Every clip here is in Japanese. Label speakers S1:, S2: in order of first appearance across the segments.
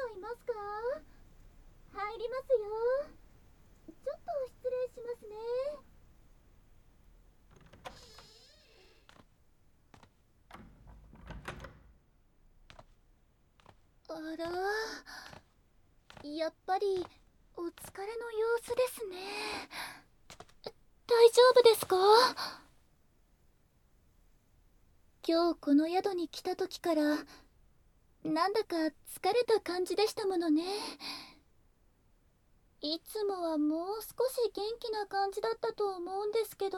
S1: いますか？入りますよ。ちょっと失礼しますね。あら、やっぱりお疲れの様子ですね。大丈夫ですか？今日この宿に来た時からなんだか疲れた感じでしたものね。いつもはもう少し元気な感じだったと思うんですけど、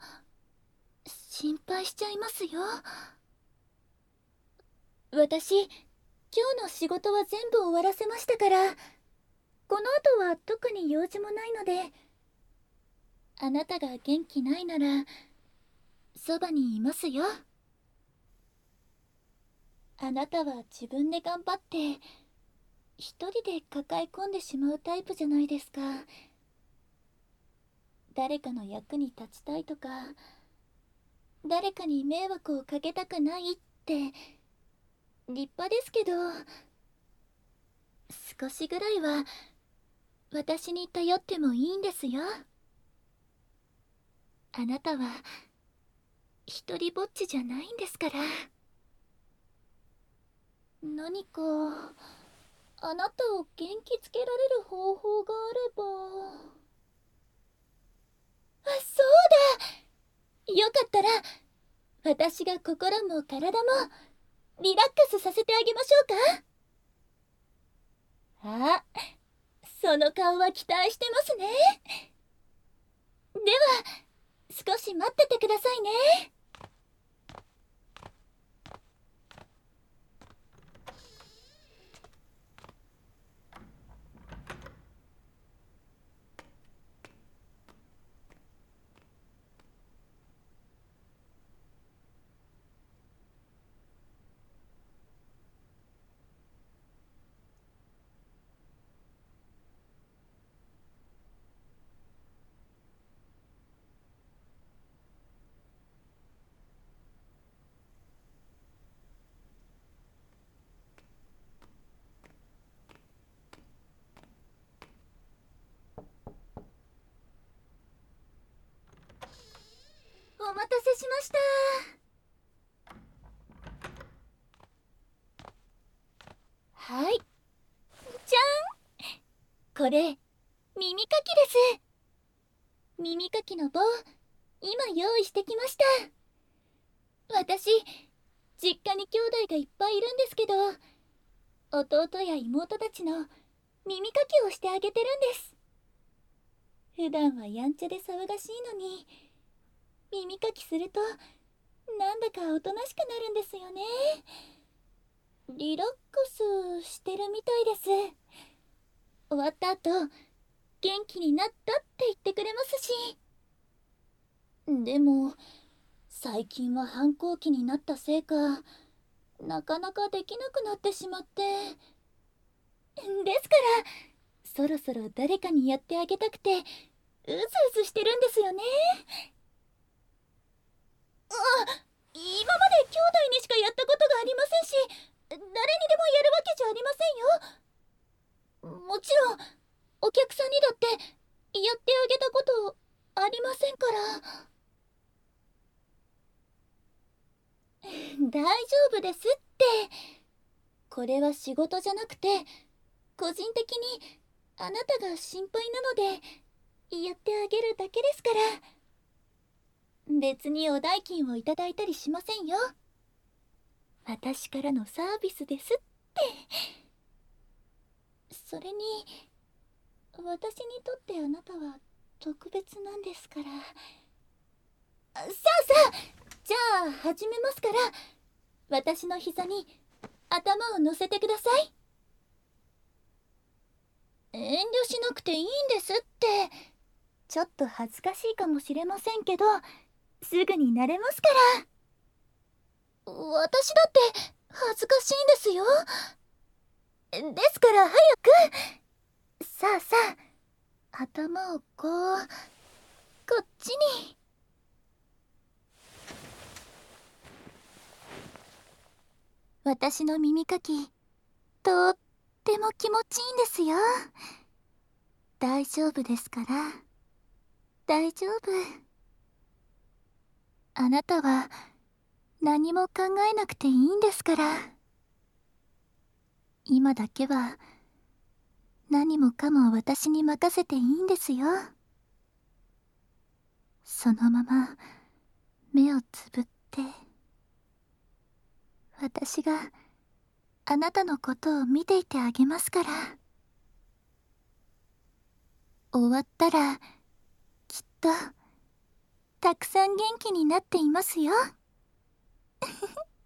S1: 心配しちゃいますよ。私、今日の仕事は全部終わらせましたから、この後は特に用事もないので、あなたが元気ないならそばにいますよ。あなたは自分で頑張って一人で抱え込んでしまうタイプじゃないですか。誰かの役に立ちたいとか、誰かに迷惑をかけたくないって立派ですけど、少しぐらいは私に頼ってもいいんですよ。あなたは一人ぼっちじゃないんですから。何かあなたを元気づけられる方法があれば。あ、そうだ、よかったら私が心も体もリラックスさせてあげましょうか。あ、その顔は期待してますね。では少し待っててくださいね。お待たせしました。はい、じゃん。これ耳かきです。耳かきの棒、今用意してきました。私、実家に兄弟がいっぱいいるんですけど、弟や妹たちの耳かきをしてあげてるんです。普段はやんちゃで騒がしいのに、耳かきするとなんだかおとなしくなるんですよね。リラックスしてるみたいです。終わった後、元気になったって言ってくれますし。でも最近は反抗期になったせいか、なかなかできなくなってしまって。ですからそろそろ誰かにやってあげたくてうずうずしてるんですよね。あ、今まで兄弟にしかやったことがありませんし、誰にでもやるわけじゃありませんよ。もちろんお客さんにだってやってあげたことありませんから。大丈夫ですって。これは仕事じゃなくて個人的にあなたが心配なのでやってあげるだけですから。別にお代金をいただいたりしませんよ。私からのサービスですって。それに私にとってあなたは特別なんですから。さあさあ、じゃあ始めますから、私の膝に頭を乗せてください。遠慮しなくていいんですって。ちょっと恥ずかしいかもしれませんけど、すぐに慣れますから。私だって恥ずかしいんですよ。ですから早く。さあさあ、頭をこっちに。私の耳かきとっても気持ちいいんですよ。大丈夫ですから。大丈夫。あなたは何も考えなくていいんですから。今だけは何もかも私に任せていいんですよ。そのまま目をつぶって、私があなたのことを見ていてあげますから。終わったらきっとたくさん元気になっていますよ。